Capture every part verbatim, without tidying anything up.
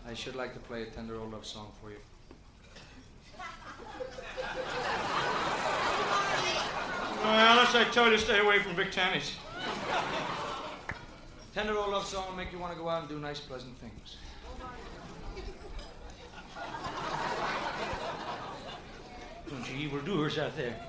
I should like to play a tender old love song for you. Well, unless I tell you to stay away from big tannies. Tender old love song will make you want to go out and do nice, pleasant things. Don't you evildoers out there.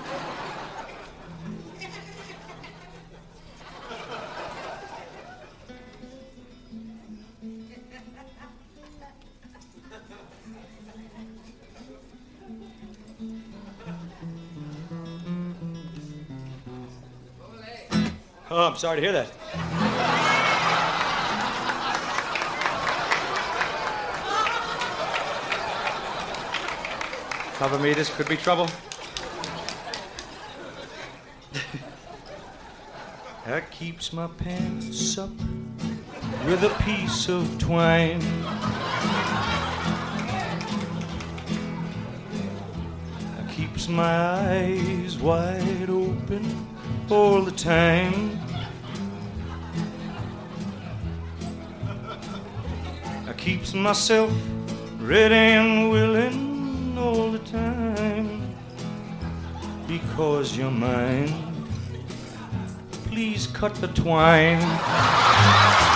Oh, I'm sorry to hear that. Cover me, this could be trouble. That keeps my pants up with a piece of twine. That keeps my eyes wide open all the time. I keeps myself ready and willing all the time. Because you're mine, please cut the twine.